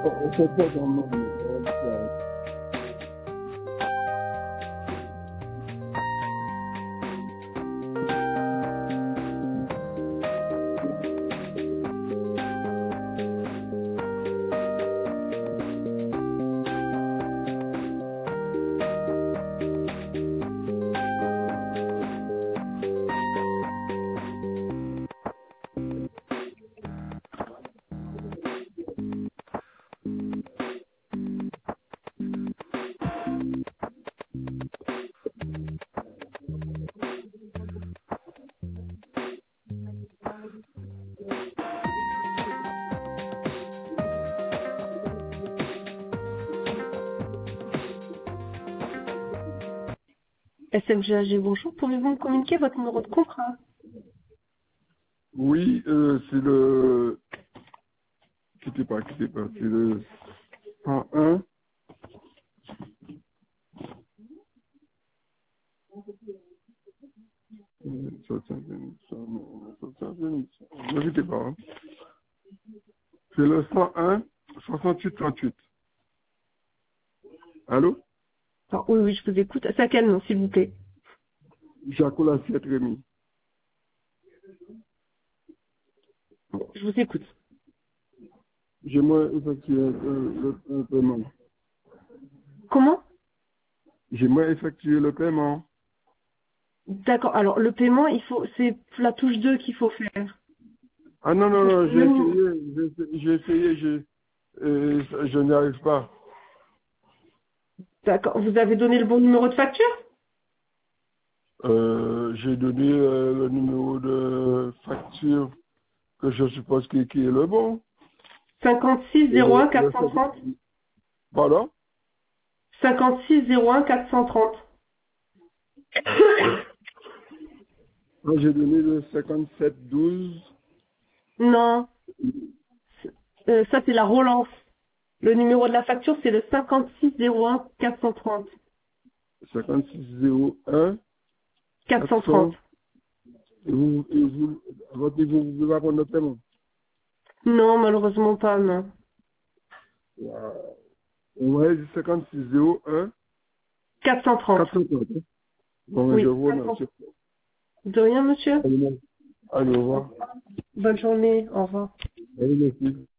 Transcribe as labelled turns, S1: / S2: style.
S1: c'est pas dans mon
S2: SMGAG, bonjour. Pouvez-vous me communiquer votre numéro de contrat?
S1: Oui, c'est le... quittez pas, c'est le 101. Ne quittez pas. Hein. C'est le 101 68 38. Allô?
S2: Ah, oui, oui, je vous écoute. C'est à quel nom, s'il vous plaît?
S1: Jaco Lassiette Rémi.
S2: Je vous écoute.
S1: J'aimerais effectuer le paiement.
S2: Comment?
S1: J'aimerais effectuer le paiement.
S2: D'accord. Alors, le paiement, c'est la touche 2 qu'il faut faire.
S1: Ah non, non, non,
S2: Le-
S1: j'ai essayé, je n'y arrive pas.
S2: D'accord. Vous avez donné le bon numéro de facture?
S1: J'ai donné le numéro de facture que je suppose qui est le bon.
S2: 56 01 430.
S1: Pardon?
S2: 56 01 430.
S1: Moi, j'ai donné le 57 12.
S2: Non. Ça, c'est la relance. Le numéro de la facture, c'est le 56 01 430.
S1: 56 01
S2: 430.
S1: 400. À votre niveau, vous pouvez pas prendre le paiement.
S2: Non, malheureusement pas, non.
S1: On va dire 56 01
S2: 430.
S1: 430. Bon, je
S2: Oui.
S1: vous remercie.
S2: De rien, monsieur.
S1: Allez, au revoir.
S2: Bonne journée. Au revoir.
S1: Allez, merci.